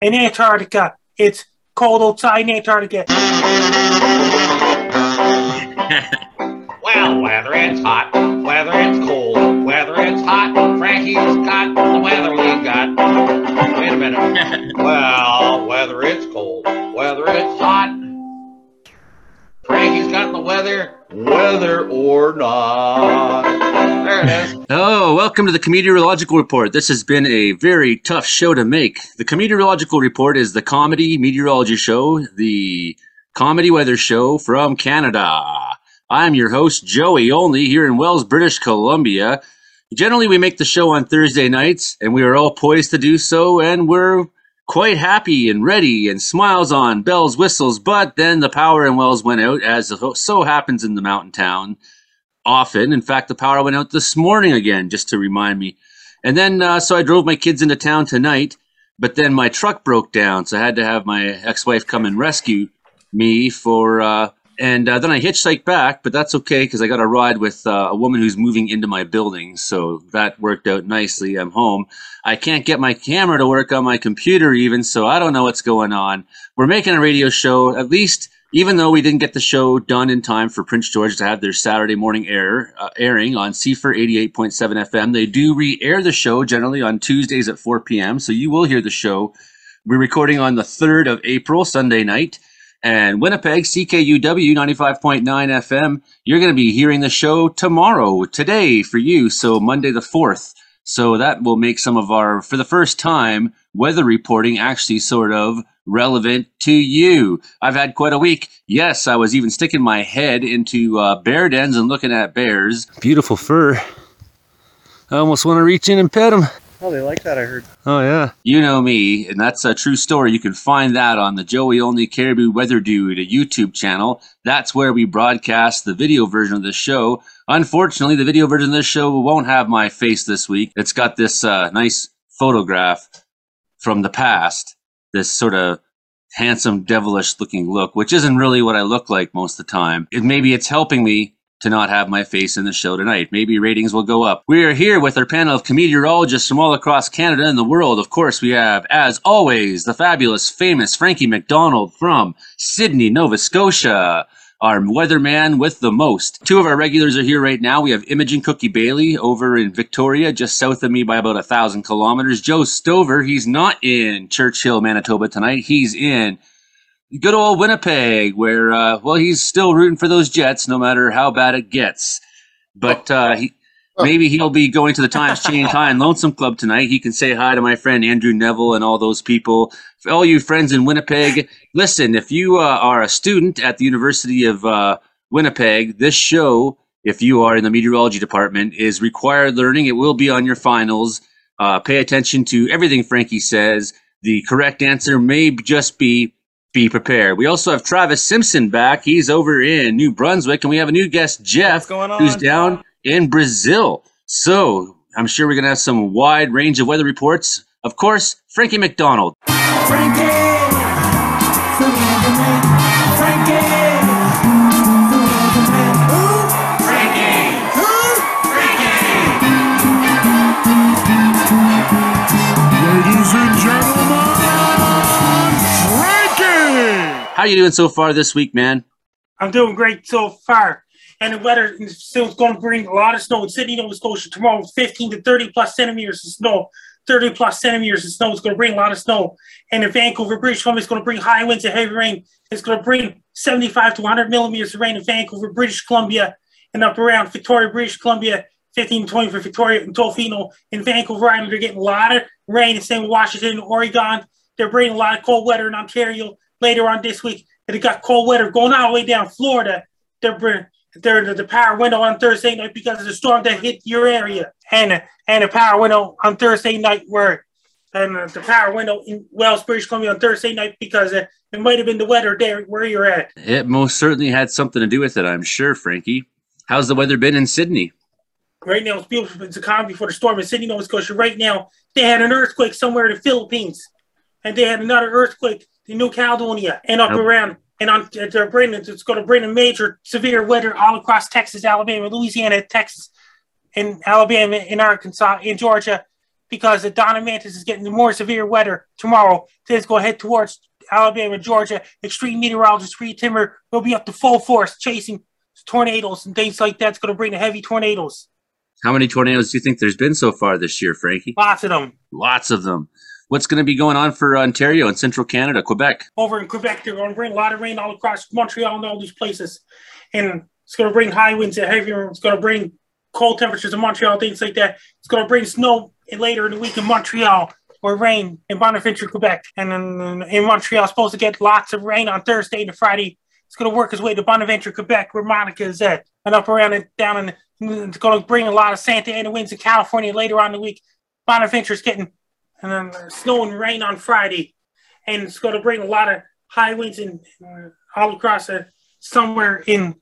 In Antarctica, it's cold outside in Antarctica. Well, whether it's hot, whether it's cold, whether it's hot, Frankie's got the weather we got. Wait a minute. Well, whether it's cold, whether it's hot, Frankie's got the weather, whether or not. There it is. Oh, welcome to the Meteorological Report. This has been a very tough show to make. The Meteorological Report is the comedy meteorology show, the comedy weather show from Canada. I'm your host, Joey Only, here in Wells, British Columbia. Generally, we make the show on Thursday nights, and we are all poised to do so, and we're quite happy and ready, and smiles on, bells, whistles, but then the power in Wells went out, as so happens in the mountain town often. In fact, the power went out this morning again, just to remind me. And then, so I drove my kids into town tonight, but then my truck broke down, so I had to have my ex-wife come and rescue me and then I hitchhiked back, but that's okay because I got a ride with a woman who's moving into my building, so that worked out nicely. I'm home. I can't get my camera to work on my computer even, so I don't know what's going on. We're making a radio show, at least, even though we didn't get the show done in time for Prince George to have their Saturday morning airing on CFR 88.7 FM. They do re-air the show generally on Tuesdays at 4 p.m., so you will hear the show. We're recording on the 3rd of April, Sunday night. And Winnipeg, CKUW 95.9 FM, you're going to be hearing the show today for you, so Monday the 4th. So that will make some of our, for the first time, weather reporting actually sort of relevant to you. I've had quite a week. Yes, I was even sticking my head into bear dens and looking at bears. Beautiful fur. I almost want to reach in and pet them. Oh, they like that, I heard. Oh, yeah. You know me, and that's a true story. You can find that on the Joey Only Caribou Weather Dude, a YouTube channel. That's where we broadcast the video version of the show. Unfortunately, the video version of this show won't have my face this week. It's got this nice photograph from the past, this sort of handsome, devilish-looking look, which isn't really what I look like most of the time. Maybe it's helping me to not have my face in the show tonight. Maybe ratings will go up. We are here with our panel of meteorologists from all across Canada and the world. Of course, we have, as always, the fabulous, famous Frankie McDonald from Sydney, Nova Scotia, our weatherman with the most. Two of our regulars are here right now. We have Imogen Cookie Bailey over in Victoria, just south of me by about 1,000 kilometers. Joe Stover, he's not in Churchill, Manitoba tonight. He's in good old Winnipeg, where, he's still rooting for those Jets, no matter how bad it gets. But maybe he'll be going to the Times Change High and Lonesome Club tonight. He can say hi to my friend Andrew Neville and all those people. For all you friends in Winnipeg, listen, if you are a student at the University of Winnipeg, this show, if you are in the meteorology department, is required learning. It will be on your finals. Pay attention to everything Frankie says. The correct answer may just be prepared. We also have Travis Simpson back. He's over in New Brunswick, and we have a new guest, Jeff, who's down in Brazil. So I'm sure we're going to have some wide range of weather reports. Of course, Frankie McDonald. Frankie! Ladies and gentlemen, how you doing so far this week, man? I'm doing great so far. And the weather is still going to bring a lot of snow in Sydney, Nova Scotia. Tomorrow, 15 to 30 plus centimeters of snow. 30 plus centimeters of snow is going to bring a lot of snow. And in Vancouver, British Columbia, it's going to bring high winds and heavy rain. It's going to bring 75 to 100 millimeters of rain in Vancouver, British Columbia, and up around Victoria, British Columbia, 15 to 20 for Victoria and Tofino. In Vancouver Island, they're getting a lot of rain. The same in Washington and Oregon. They're bringing a lot of cold weather in Ontario later on this week. And they got cold weather going all the way down Florida. The power went out on Thursday night because of the storm that hit your area. And the power went out on Thursday night the power went out in Wells, British Columbia on Thursday night because it might have been the weather there where you're at. It most certainly had something to do with it, I'm sure, Frankie. How's the weather been in Sydney? Right now, it's beautiful. It's a calm before the storm in Sydney, Nova Scotia. Right now, they had an earthquake somewhere in the Philippines. And they had another earthquake in New Caledonia and up around. And it's going to bring a major severe weather all across Texas, Alabama, Louisiana, Texas, and Alabama, in Arkansas, in Georgia. because the Donna Mantis is getting more severe weather tomorrow. So it's going to head towards Alabama, Georgia. Extreme meteorologist Reed Timmer will be up to full force chasing tornadoes and things like that. It's going to bring the heavy tornadoes. How many tornadoes do you think there's been so far this year, Frankie? Lots of them. Lots of them. What's going to be going on for Ontario and central Canada, Quebec? Over in Quebec, they're going to bring a lot of rain all across Montreal and all these places. And it's going to bring high winds and heavy rain. It's going to bring cold temperatures in Montreal, things like that. It's going to bring snow later in the week in Montreal or rain in Bonaventure, Quebec. And then in Montreal, it's supposed to get lots of rain on Thursday and Friday. It's going to work its way to Bonaventure, Quebec, where Monica is at. And up around and down, and it's going to bring a lot of Santa Ana winds in California later on in the week. Bonaventure's getting snow and rain on Friday. And it's going to bring a lot of high winds in all across somewhere in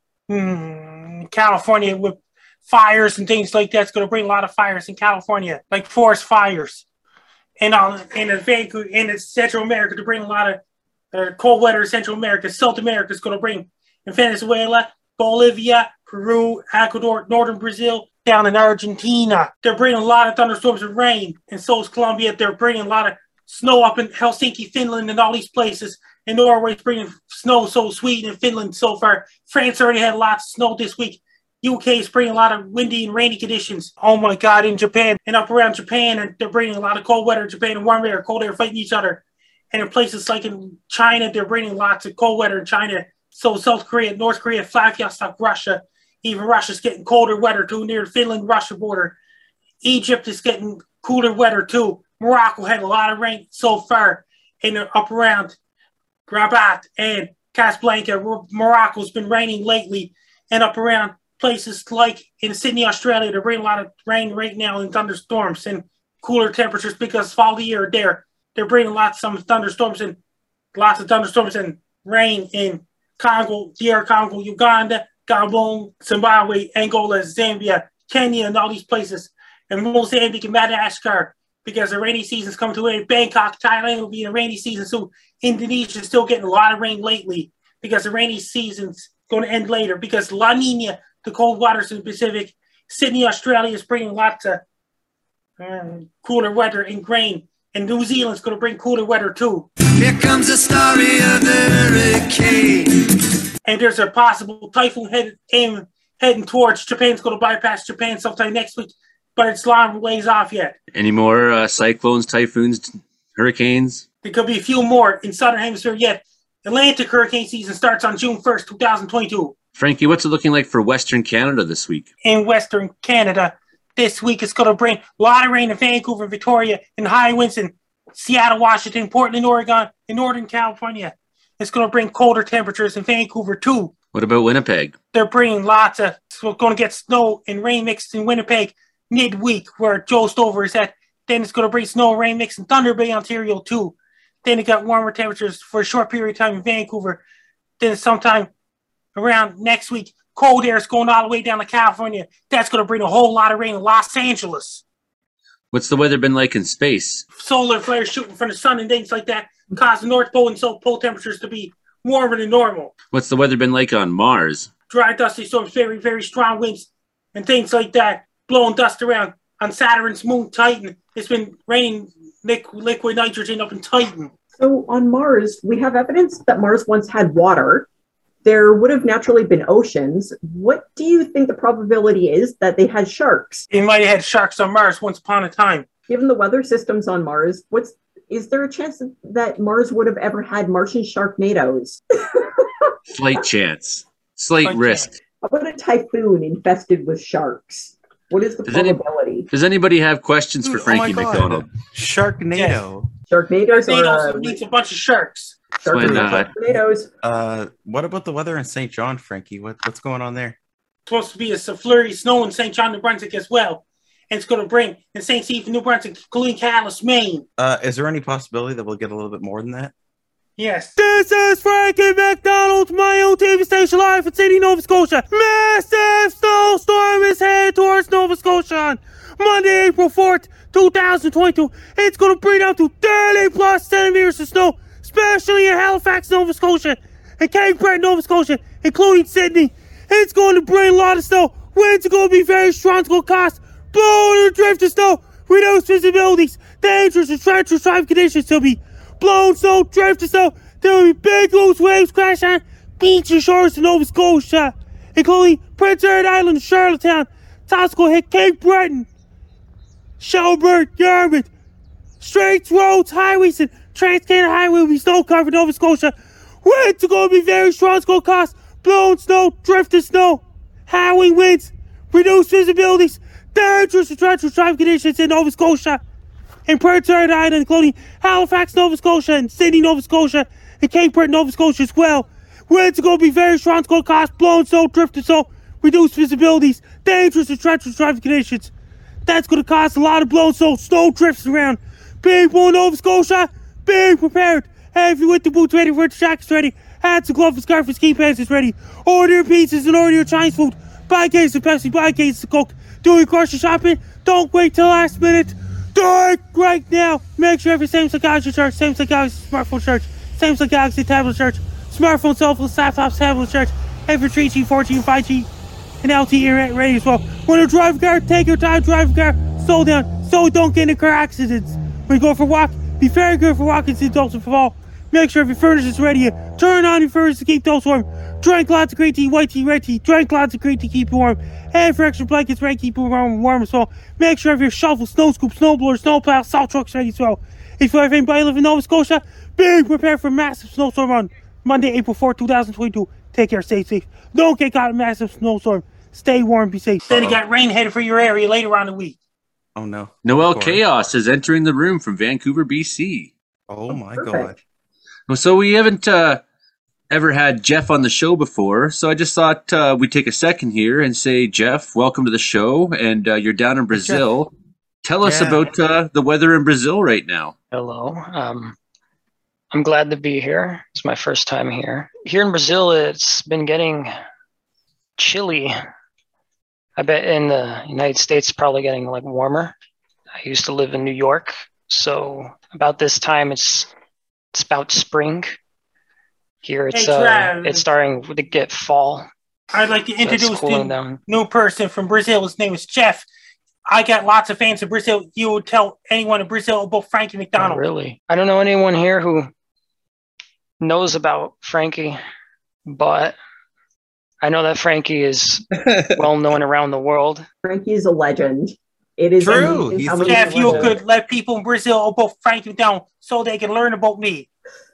California with fires and things like that. It's going to bring a lot of fires in California, like forest fires. And in Vancouver, in Central America, to bring a lot of cold weather in Central America. South America is going to bring in Venezuela, Bolivia, Peru, Ecuador, northern Brazil, down in Argentina. They're bringing a lot of thunderstorms and rain. And so is Colombia. They're bringing a lot of snow up in Helsinki, Finland, and all these places. And Norway's bringing snow, so Sweden and Finland so far. France already had lots of snow this week. UK is bringing a lot of windy and rainy conditions. Oh my God, in Japan and up around Japan, and they're bringing a lot of cold weather in Japan and warm air, cold air fighting each other. And in places like in China, they're bringing lots of cold weather in China. So South Korea, North Korea, Vladivostok, Russia. Even Russia's getting colder weather too near the Finland-Russia border. Egypt is getting cooler weather too. Morocco had a lot of rain so far in up around Rabat and Casablanca. Morocco's been raining lately, and up around places like in Sydney, Australia, they're bringing a lot of rain right now and thunderstorms and cooler temperatures because fall of the year there. They're bringing lots of thunderstorms and rain in Congo, DR Congo, Uganda, Gabon, Zimbabwe, Angola, Zambia, Kenya, and all these places, and Mozambique and Madagascar, because the rainy season's coming to an end. Bangkok, Thailand will be in a rainy season, so Indonesia's still getting a lot of rain lately because the rainy season's going to end later because La Nina, the cold waters in the Pacific. Sydney, Australia is bringing lots of cooler weather and rain, and New Zealand's going to bring cooler weather too. Here comes the story of the hurricane. And there's a possible typhoon heading towards Japan. It's going to bypass Japan sometime next week, but it's long ways off yet. Any more cyclones, typhoons, hurricanes? There could be a few more in Southern Hemisphere yet. Atlantic hurricane season starts on June 1st, 2022. Frankie, what's it looking like for Western Canada this week? In Western Canada this week, it's going to bring a lot of rain in Vancouver, Victoria, and high winds in Seattle, Washington, Portland, Oregon, and Northern California. It's going to bring colder temperatures in Vancouver, too. What about Winnipeg? They're bringing lots of, we're going to get snow and rain mixed in Winnipeg midweek, where Joe Stover is at. Then it's going to bring snow and rain mixed in Thunder Bay, Ontario, too. Then it got warmer temperatures for a short period of time in Vancouver. Then sometime around next week, cold air is going all the way down to California. That's going to bring a whole lot of rain in Los Angeles. What's the weather been like in space? Solar flares shooting from the sun and things like that cause the North Pole and South Pole temperatures to be warmer than normal. What's the weather been like on Mars? Dry, dusty storms, very, very strong winds and things like that, blowing dust around. On Saturn's moon, Titan, it's been raining liquid nitrogen up in Titan. So on Mars, we have evidence that Mars once had water. There would have naturally been oceans. What do you think the probability is that they had sharks? They might have had sharks on Mars once upon a time. Given the weather systems on Mars, is there a chance that Mars would have ever had Martian sharknadoes? Slight chance. Slight risk. Chance. How about a typhoon infested with sharks? What is the probability? Does anybody have questions for Frankie McDonald? Sharknado. Sharknadoes needs a bunch of sharks. Sharknadoes. What about the weather in St. John, Frankie? What's going on there? It's supposed to be a flurry of snow in St. John, New Brunswick as well. And it's going to bring in St. Stephen, New Brunswick, including Calais, Maine. Is there any possibility that we'll get a little bit more than that? Yes. This is Frankie McDonald, my own TV station live in Sydney, Nova Scotia. Massive snowstorm is headed towards Nova Scotia on Monday, April 4th, 2022. It's going to bring up to 30 plus centimeters of snow, especially in Halifax, Nova Scotia, and Cape Breton, Nova Scotia, including Sydney. It's going to bring a lot of snow. Winds are going to be very strong. It's going to cause blowing or drift of snow reduced visibilities, dangerous and treacherous driving conditions. There'll be blown snow, drifted snow. There will be big loose waves crash on beaches, shores in Nova Scotia, including Prince Edward Island, Charlottetown, Tosco hit Cape Breton, Shelburne, Yarmouth. Streets, roads, highways, and Trans-Canada Highway will be snow-covered in Nova Scotia. Winds are going to be very strong. It's going to cause blown snow, drifted snow, howling winds, reduced visibilities, dangerous and treacherous driving conditions in Nova Scotia and Prince Edward Island, including Halifax, Nova Scotia, and Sydney, Nova Scotia, and Cape Breton, Nova Scotia as well. Winds are going to be very strong. It's going to cause blown snow, drifted snow, reduced visibilities, dangerous and treacherous driving conditions. That's going to cause a lot of blown snow, snow drifts around. People in Nova Scotia, be prepared. Have your winter boots ready, winter jackets ready, hats and gloves and scarf and ski pants is ready. Order your pizzas and order your Chinese food. Buy a case of Pepsi, buy a case of Coke. Do your grocery shopping. Don't wait till last minute. Do it right now. Make sure every Samsung Galaxy shirt, Samsung Galaxy smartphone shirt, Samsung Galaxy tablet shirt, smartphone, cell phone, laptops, tablet shirt, every 3G, 4G, 5G, and LTE internet ready as well. When you drive a car, take your time, drive a car, slow down, so you don't get into car accidents. When you go for a walk, be very good for walking since adults and for all. Make sure if your furnace is ready, turn on your furnace to keep those warm. Drink lots of green tea, white tea, red tea. Drink lots of green tea, keep you warm. And for extra blankets, ready, keep you warm as well. Make sure if your shovel, snow scoop, snow blower, snow plow, salt trucks ready as well. If you have anybody living in Nova Scotia, be prepared for a massive snowstorm on Monday, April 4th, 2022. Take care, stay safe. Don't get caught in a massive snowstorm. Stay warm, be safe. Then you got rain headed for your area later on in the week. Oh no. Noel Corey. Chaos is entering the room from Vancouver, BC. Oh my Perfect. god. Well, so we haven't ever had Jeff on the show before, so I just thought we'd take a second here and say, Jeff, welcome to the show, and you're down in Brazil. Tell us Yeah. about the weather in Brazil right now. Hello. I'm glad to be here. It's my first time here. Here in Brazil, it's been getting chilly. I bet in the United States, it's probably getting like warmer. I used to live in New York, so about this time, it's about spring. Here, it's starting to get fall. I'd like to So it's introduce cooling the down. new person from Brazil. His name is Jeff. I got lots of fans in Brazil. You would tell anyone in Brazil about Frankie Not McDonald. really. I don't know anyone here who knows about Frankie, but I know that Frankie is well known around the world. Frankie is a legend. It is True. amazing He's how a many Jeff, you people- could let people in Brazil about Frankie McDonald so they can learn about me.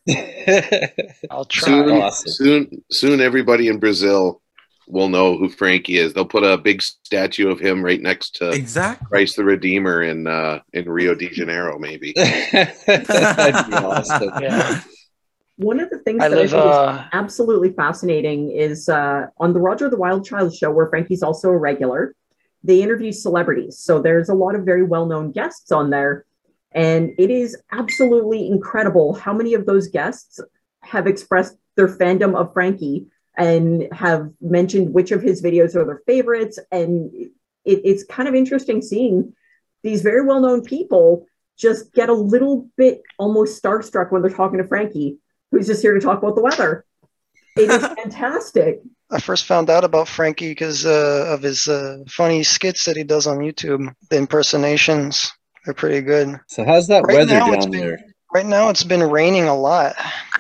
I'll try. Soon everybody in Brazil will know who Frankie is. They'll put a big statue of him right next to Exactly. Christ the Redeemer in Rio de Janeiro, maybe. That'd be awesome. Yeah. One of the things I that live, I think is absolutely fascinating is on the Roger the Wild Child show, where Frankie's also a regular, they interview celebrities. So there's a lot of very well-known guests on there. And it is absolutely incredible how many of those guests have expressed their fandom of Frankie and have mentioned which of his videos are their favorites. And it's kind of interesting seeing these very well-known people just get a little bit almost starstruck when they're talking to Frankie, who's just here to talk about the weather. It is fantastic. I first found out about Frankie because of his funny skits that he does on YouTube. The impersonations are pretty good. So how's that Right weather now it's down there? Right now it's been raining a lot.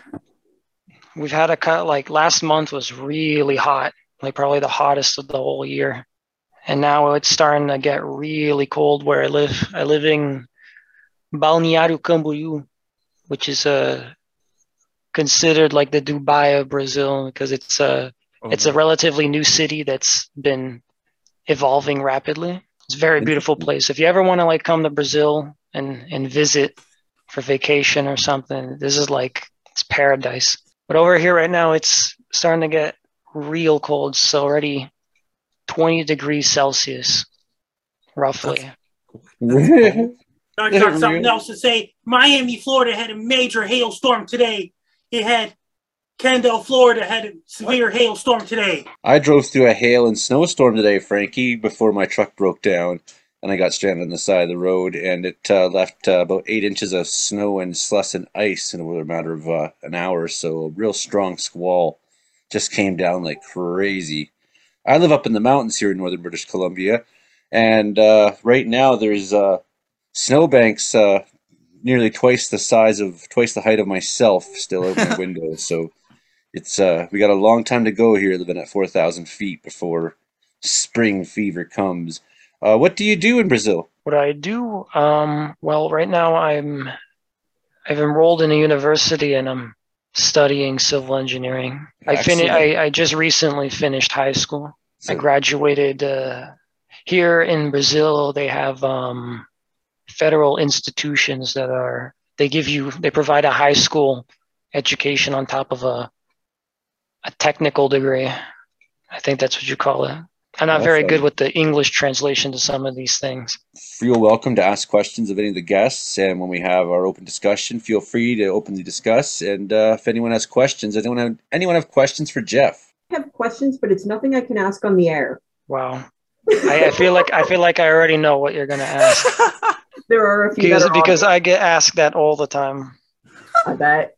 We've had a cut, like last month was really hot, like probably the hottest of the whole year. And now it's starting to get really cold where I live. I live in Balneário Camboriú, which is considered like the Dubai of Brazil because it's a relatively new city that's been evolving rapidly. It's a very beautiful place. If you ever want to like come to Brazil and visit for vacation or something, this is like, it's paradise. But over here right now, it's starting to get real cold. It's already 20 degrees Celsius, roughly. I got something else to say. Miami, Florida had a major hailstorm today. It had Kendall, Florida had a severe hailstorm today. I drove through a hail and snowstorm today, Frankie, before my truck broke down and I got stranded on the side of the road, and it left about 8 inches of snow and slush and ice in a matter of an hour or so. A real strong squall just came down like crazy. I live up in the mountains here in northern British Columbia, and right now there's snowbanks nearly twice the height of myself still out my window. So it's we got a long time to go here, living at 4,000 feet before spring fever comes. What do you do in Brazil? What I do, well, right now I've enrolled in a university and I'm studying civil engineering. I just recently finished high school. I graduated here in Brazil. They have federal institutions that they provide a high school education on top of a technical degree. I think that's what you call it. I'm not very good with the English translation to some of these things. Feel welcome to ask questions of any of the guests, and when we have our open discussion, feel free to openly discuss. And if anyone has questions, anyone have questions for Jeff? I have questions, but it's nothing I can ask on the air. Wow, I feel like I already know what you're going to ask. There are a few because I get asked that all the time. I bet.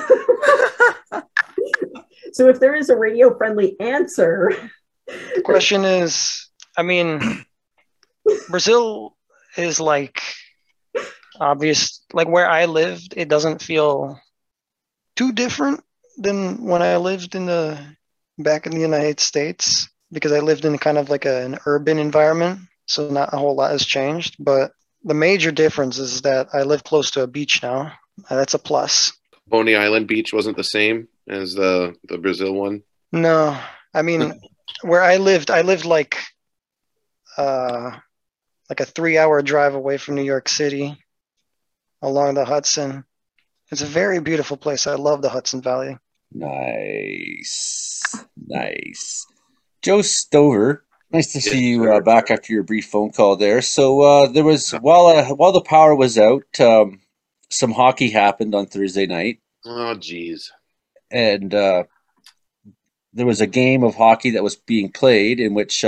So if there is a radio-friendly answer. The question is, I mean, Brazil is like obvious, like where I lived, it doesn't feel too different than when I lived back in the United States, because I lived in kind of like an urban environment. So not a whole lot has changed, but the major difference is that I live close to a beach now. That's a plus. Pony Island Beach wasn't the same as the Brazil one? No, I mean, where I lived like a 3-hour drive away from New York City along the Hudson. It's a very beautiful place. I love the Hudson Valley. Nice. Joe Stover, nice to see you back after your brief phone call there. So there was, while the power was out, some hockey happened on Thursday night. Oh, geez. And there was a game of hockey that was being played in which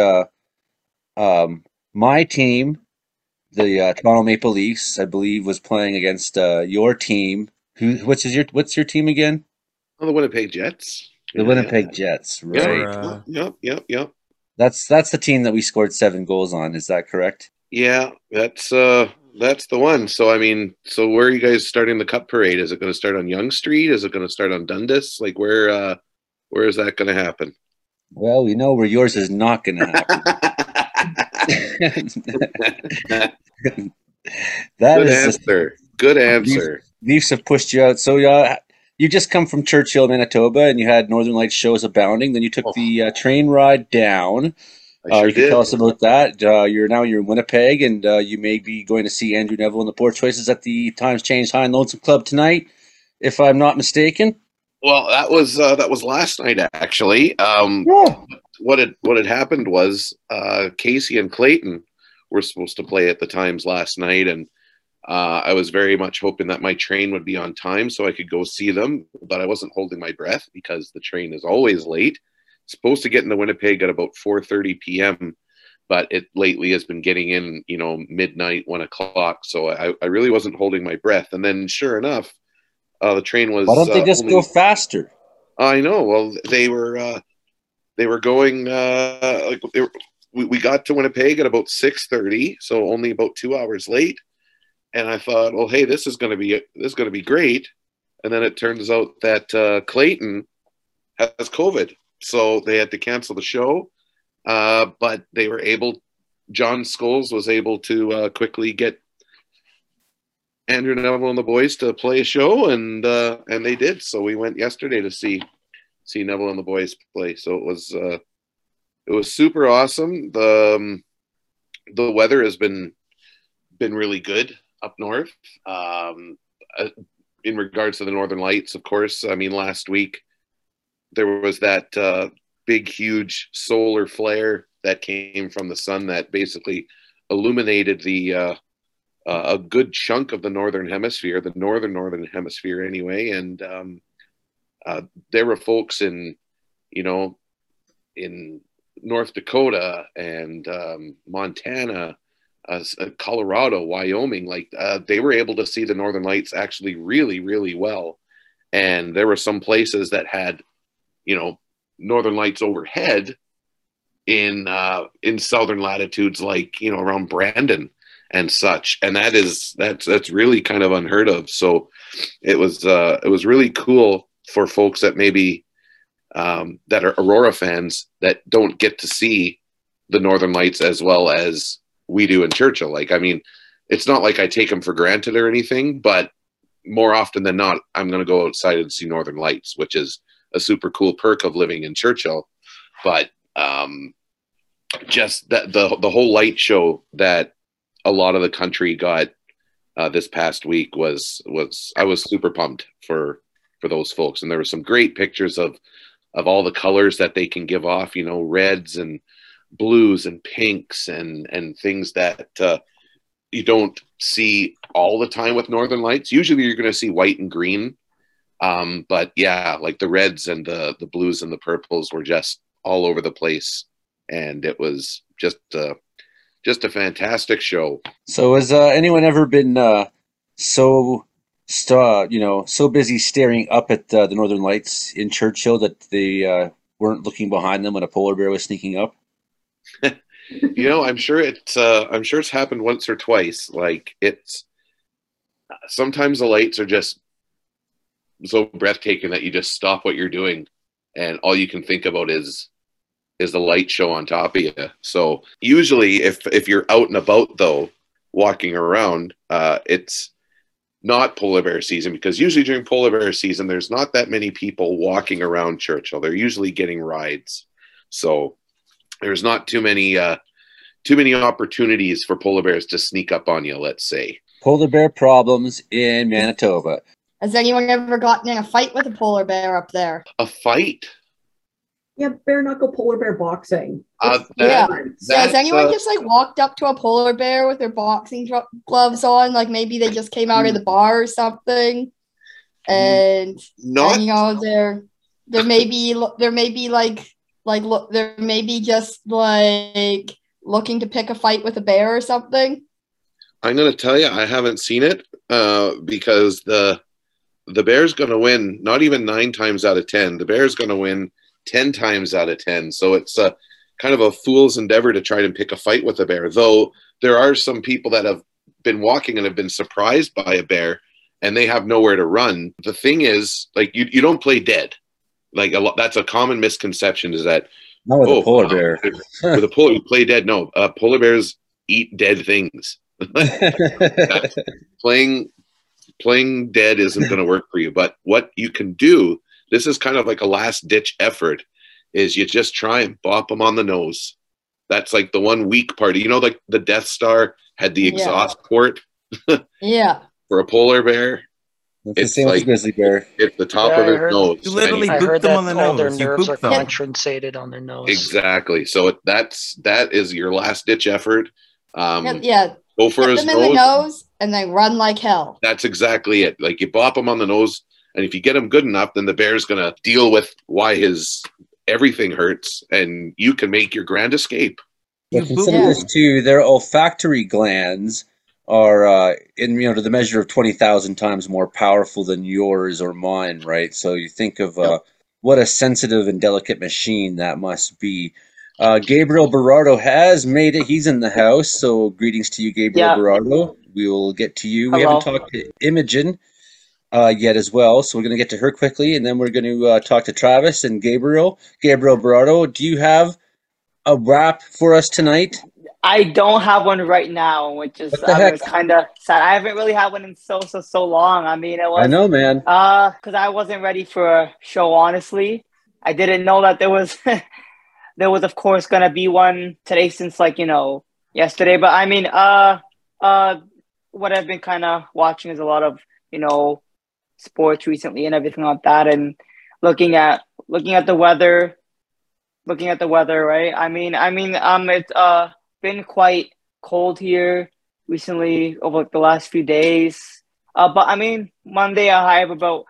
my team, the Toronto Maple Leafs, I believe, was playing against your team. What's your team again? Oh, the Winnipeg Jets. The Winnipeg Jets, right? Yep. That's the team that we scored 7 goals on. Is that correct? Yeah, that's the one. So I mean, where are you guys starting the Cup Parade? Is it going to start on Yonge Street? Is it going to start on Dundas? Like where is that going to happen? Well, we know where yours is not going to happen. Good answer. Leafs have pushed you out. So you just come from Churchill, Manitoba, and you had Northern Lights shows abounding. Then you took the train ride down. You can tell us about that. You're in Winnipeg, and you may be going to see Andrew Neville and the Poor Choices at the Times Change High and Lonesome Club tonight, if I'm not mistaken. Well, that was last night actually. What had happened was Casey and Clayton were supposed to play at the Times last night, and I was very much hoping that my train would be on time so I could go see them, but I wasn't holding my breath because the train is always late. Supposed to get into Winnipeg at about 4:30 p.m., but it lately has been getting in, midnight, 1 o'clock. So I really wasn't holding my breath. And then sure enough, the train was. Why don't they just go faster? I know. Well, they were going we got to Winnipeg at about 6:30, so only about 2 hours late. And I thought, well, hey, this is going to be great. And then it turns out that Clayton has COVID. So they had to cancel the show, but they were able. John Scholes was able to quickly get Andrew Neville and the boys to play a show, and they did. So we went yesterday to see Neville and the boys play. So it was super awesome. The weather has been really good up north. In regards to the Northern Lights, of course. I mean, last week there was that big, huge solar flare that came from the sun that basically illuminated a good chunk of the northern hemisphere, the northern hemisphere anyway. And there were folks in North Dakota and Montana, Colorado, Wyoming, they were able to see the Northern Lights actually really, really well. And there were some places that had Northern Lights overhead in southern latitudes, around Brandon. and such. And that's really kind of unheard of. So it was really cool for folks that maybe that are Aurora fans that don't get to see the Northern Lights as well as we do in Churchill. Like, I mean, it's not like I take them for granted or anything, but more often than not, I'm going to go outside and see Northern Lights, which is a super cool perk of living in Churchill. But just that the whole light show that a lot of the country got this past week I was super pumped for those folks. And there were some great pictures of all the colors that they can give off, you know, reds and blues and pinks and things that you don't see all the time with Northern Lights. Usually you're going to see white and green. But yeah, like the reds and the blues and the purples were just all over the place. And it was just a fantastic show. So has anyone ever been so busy staring up at the Northern Lights in Churchill that they weren't looking behind them when a polar bear was sneaking up? You know, I'm sure it's happened once or twice. Like, it's sometimes the lights are just so breathtaking that you just stop what you're doing and all you can think about is the light show on top of you. So usually if you're out and about though, walking around, it's not polar bear season, because usually during polar bear season, there's not that many people walking around Churchill. They're usually getting rides. So there's not too many opportunities for polar bears to sneak up on you, let's say. Polar bear problems in Manitoba. Has anyone ever gotten in a fight with a polar bear up there? A fight? Yeah, bare knuckle polar bear boxing. Has anyone just like walked up to a polar bear with their boxing gloves on? Like maybe they just came out of the bar or something, and you know there may be just like looking to pick a fight with a bear or something. I'm gonna tell you, I haven't seen it because the bear's gonna win. Not even 9 times out of 10. The bear's gonna win 10 times out of 10. So it's a kind of a fool's endeavor to try and pick a fight with a bear. Though there are some people that have been walking and have been surprised by a bear and they have nowhere to run. The thing is, like, you don't play dead. Like, that's a common misconception, is that not with a polar bear. With a polar, you play dead. No, polar bears eat dead things. Playing dead isn't going to work for you. But what you can do, this is kind of like a last ditch effort, is you just try and bop them on the nose. That's like the one weak part. You know, like the Death Star had the exhaust port. Yeah. For a polar bear, it's the same as a grizzly bear. It's the top of his nose. You literally boop them on the nose. Their nerves are concentrated on their nose. Exactly. So that is your last ditch effort. Yeah. Go for his nose. In the nose, and they run like hell. That's exactly it. Like, you bop him on the nose, and if you get him good enough, then the bear's gonna deal with why his everything hurts, and you can make your grand escape. But consider this too: their olfactory glands are to the measure of 20,000 times more powerful than yours or mine, right? So you think of what a sensitive and delicate machine that must be. Gabriel Berardo has made it. He's in the house, so greetings to you, Gabriel Berardo. We will get to you. Hello. We haven't talked to Imogen yet as well, so we're going to get to her quickly, and then we're going to talk to Travis and Gabriel. Gabriel Berardo, do you have a rap for us tonight? I don't have one right now, which is kind of sad. I haven't really had one in so long. I mean, it was. I know, man. Because I wasn't ready for a show. Honestly, I didn't know that there was there was of course gonna be one today since yesterday. But I mean, what I've been kind of watching is a lot of sports recently and everything like that, and looking at the weather. Right? I mean, it's been quite cold here recently over the last few days. But I mean, Monday a high of about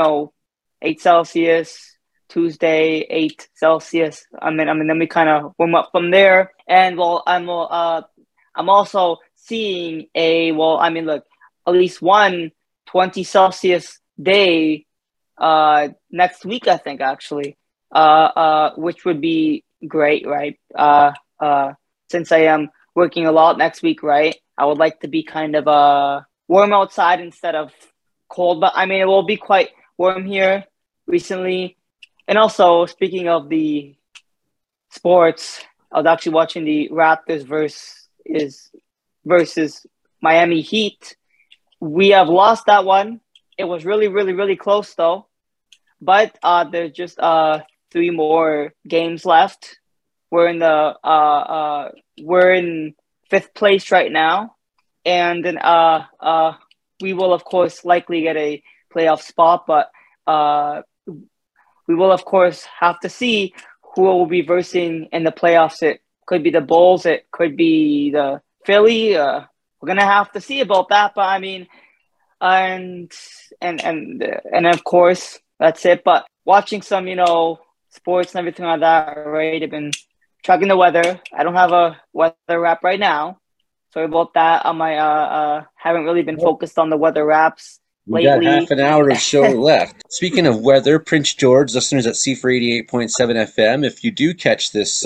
8 Celsius. Tuesday 8 Celsius. I mean, then we kind of warm up from there. And I'm also seeing at least one 20 Celsius day next week, I think, actually, which would be great, right? Since I am working a lot next week, right? I would like to be kind of warm outside instead of cold. But I mean, it will be quite warm here recently. And also, speaking of the sports, I was actually watching the Raptors versus Miami Heat. We have lost that one. It was really, really, really close though. But there's just 3 more games left. We're in we're in 5th place right now, and then we will of course likely get a playoff spot. But we will of course have to see who will be versing in the playoffs. It could be the Bulls. It could be the Philly. We're gonna have to see about that. But I mean, and of course that's it. But watching some sports and everything like that, right? I've been tracking the weather. I don't have a weather wrap right now. Sorry about that. I haven't really been focused on the weather wraps We lately. got half an hour of show left. Speaking of weather, Prince George, listeners at C4 88.7 FM, if you do catch this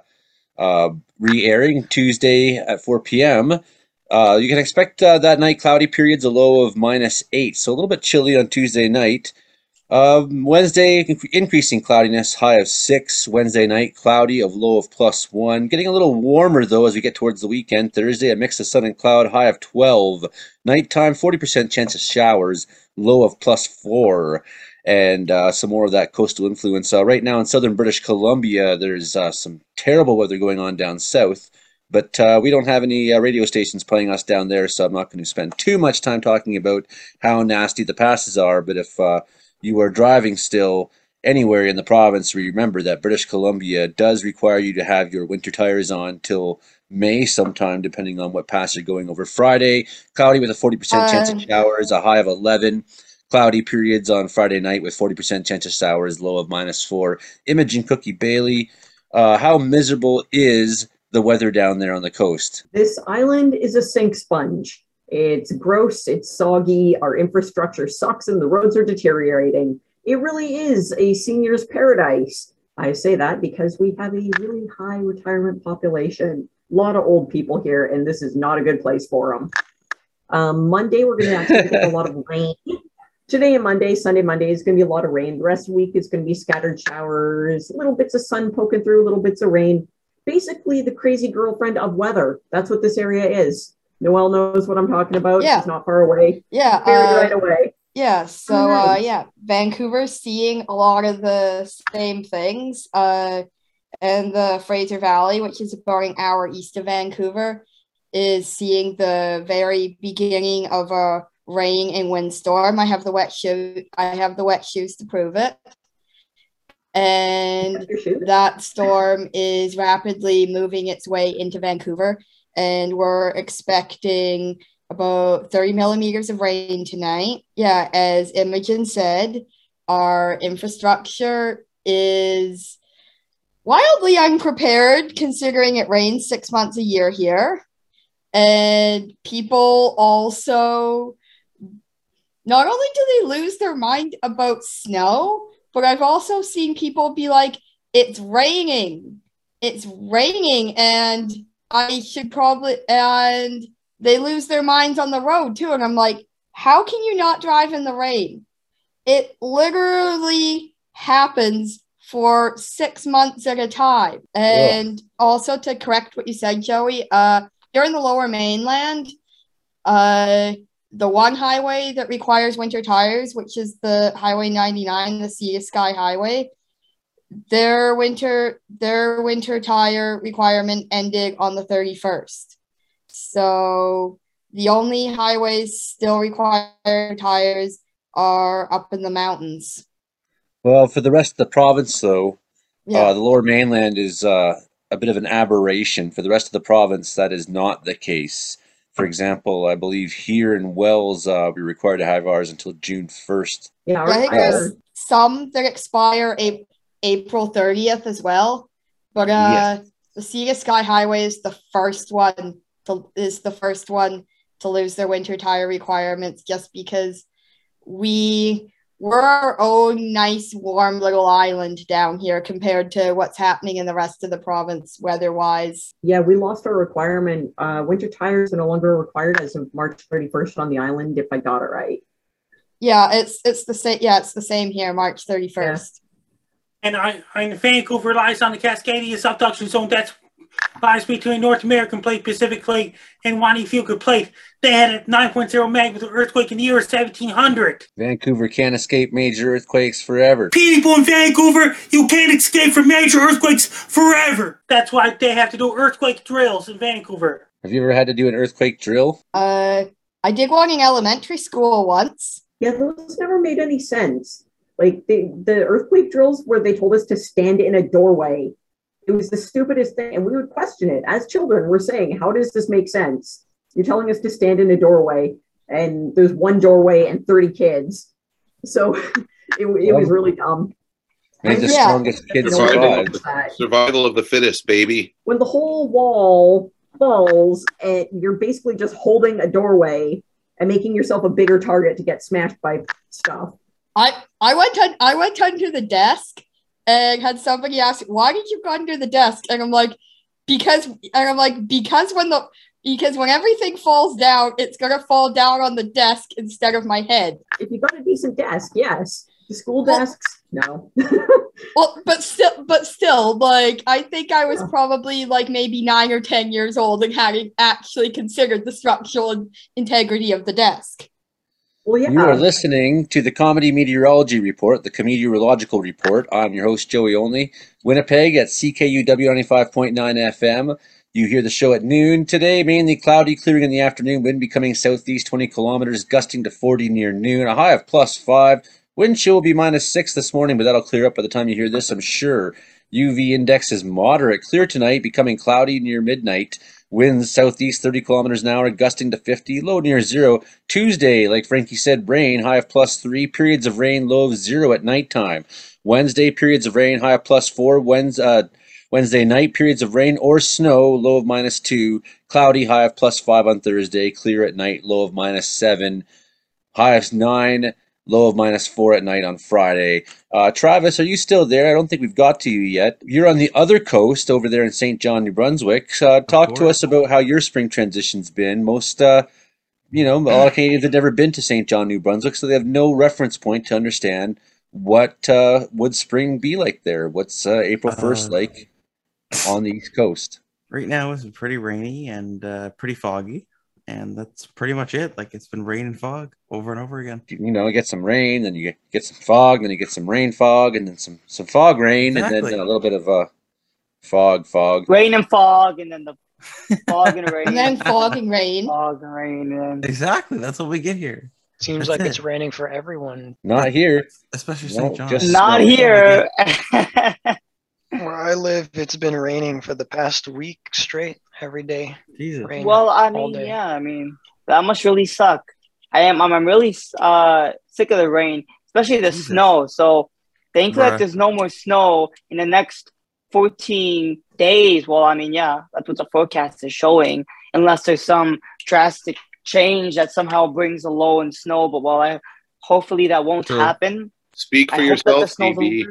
re-airing Tuesday at 4 p.m., you can expect that night cloudy periods, a low of -8. So a little bit chilly on Tuesday night. Wednesday, increasing cloudiness, high of 6. Wednesday night, cloudy, of low of +1. Getting a little warmer, though, as we get towards the weekend. Thursday, a mix of sun and cloud, high of 12. Nighttime, 40% chance of showers, low of +4. And some more of that coastal influence. Right now in southern British Columbia, there's some terrible weather going on down south. But we don't have any radio stations playing us down there, so I'm not going to spend too much time talking about how nasty the passes are. But if you are driving still anywhere in the province, remember that British Columbia does require you to have your winter tires on till May sometime, depending on what pass you're going over. Friday, cloudy with a 40% chance of showers, a high of 11. Cloudy periods on Friday night with 40% chance of showers, low of -4. Imogen Cookie Bailey, how miserable is the weather down there on the coast? This island is a sink sponge. It's gross, it's soggy, our infrastructure sucks, and the roads are deteriorating. It really is a senior's paradise. I say that because we have a really high retirement population. A lot of old people here, and this is not a good place for them. Monday, we're going to actually get a lot of rain. Today and Monday, Sunday, Monday is going to be a lot of rain. The rest of the week is going to be scattered showers, little bits of sun poking through, little bits of rain. Basically, the crazy girlfriend of weather. That's what this area is. Noelle knows what I'm talking about. Yeah. She's not far away. Yeah. Right away. Yeah. So, Vancouver's seeing a lot of the same things. And the Fraser Valley, which is about an hour east of Vancouver, is seeing the very beginning of a rain and windstorm. I have the wet shoes to prove it. And that storm is rapidly moving its way into Vancouver. And we're expecting about 30 millimeters of rain tonight. Yeah, as Imogen said, our infrastructure is wildly unprepared considering it rains 6 months a year here. And people also, not only do they lose their mind about snow, but I've also seen people be like, it's raining, and I should probably, and they lose their minds on the road too. And I'm like, how can you not drive in the rain? It literally happens for 6 months at a time. And also to correct what you said, Joey, during the Lower Mainland, the one highway that requires winter tires, which is the Highway 99, the Sea to Sky Highway, their winter tire requirement ended on the 31st. So the only highways still require tires are up in the mountains. Well, for the rest of the province, though, the Lower Mainland is a bit of an aberration. For the rest of the province, that is not the case. For example, I believe here in Wells, we're required to have ours until June 1st. Yeah, I think there's some that expire April 30th as well. But the Sea to Sky Highway is the first one to lose their winter tire requirements, just because we we're our own nice, warm little island down here compared to what's happening in the rest of the province weather-wise. Yeah, we lost our requirement. Winter tires are no longer required as of March 31st on the island, if I got it right. Yeah, it's the same. Yeah, it's the same here, March 31st. And in Vancouver lies on the Cascadia subduction zone that lies between North American Plate, Pacific Plate, and Juanifuca Plate. They had a 9.0 magnitude earthquake in the year 1700. Vancouver can't escape major earthquakes forever. People in Vancouver, you can't escape from major earthquakes forever. That's why they have to do earthquake drills in Vancouver. Have you ever had to do an earthquake drill? I did one in elementary school once. Yeah, those never made any sense. Like the earthquake drills where they told us to stand in a doorway. It was the stupidest thing, and we would question it. As children, we're saying, how does this make sense? You're telling us to stand in a doorway, and there's one doorway and 30 kids. So it was really dumb. May the strongest kids survive. Survival of the fittest, baby. When the whole wall falls, and you're basically just holding a doorway and making yourself a bigger target to get smashed by stuff. I went under the desk and had somebody ask, "Why did you go under the desk?" And I'm like, because when everything falls down, it's gonna fall down on the desk instead of my head. If you got a decent desk, yes. The school desks, no. Well, but still, like, I think I was probably like maybe 9 or 10 years old and hadn't actually considered the structural integrity of the desk. Well, yeah. You are listening to the Comedy Meteorology Report, the Cometeorological Report. I'm your host, Joey Only. Winnipeg at CKUW 95.9 FM. You hear the show at noon. Today, mainly cloudy, clearing in the afternoon. Wind becoming southeast 20 kilometers, gusting to 40 near noon. A high of +5. Wind chill will be -6 this morning, but that'll clear up by the time you hear this, I'm sure. UV index is moderate. Clear tonight, becoming cloudy near midnight. Winds southeast 30 kilometers an hour, gusting to 50, low near 0. Tuesday, like Frankie said, rain, high of +3. Periods of rain, low of 0 at nighttime. Wednesday, periods of rain, high of +4. Wednesday night, periods of rain or snow, low of -2. Cloudy, high of +5 on Thursday. Clear at night, low of -7. High of 9. Low of -4 at night on Friday. Travis, are you still there? I don't think we've got to you yet. You're on the other coast over there in St. John, New Brunswick. Talk to us about how your spring transition's been. Most, a lot of Canadians have never been to St. John, New Brunswick, so they have no reference point to understand what would spring be like there. What's April 1st like on the East Coast? Right now it's pretty rainy and pretty foggy. And that's pretty much it. Like, it's been rain and fog over and over again. You get some rain, then you get some fog, then you get some rain fog, and then some fog rain, Exactly. and then a little bit of fog. Rain and fog, and then the fog and rain. And then fog and rain. Fog and rain. And Exactly. That's what we get here. Seems That's like it. it's raining for everyone. Not here. Especially No, St. John. just not snow. here. Where I live, it's been raining for the past week straight, every day. Jesus. Rain Well, I all mean, day. yeah, I mean, that must really suck. I'm really sick of the rain, especially the Jesus. snow. So thankfully, Bruh. there's no more snow in the next 14 days. Well, I mean, yeah, that's what the forecast is showing, unless there's some drastic change that somehow brings a low in snow. But hopefully that won't True. happen. Speak for I hope that the yourself, snow's TV.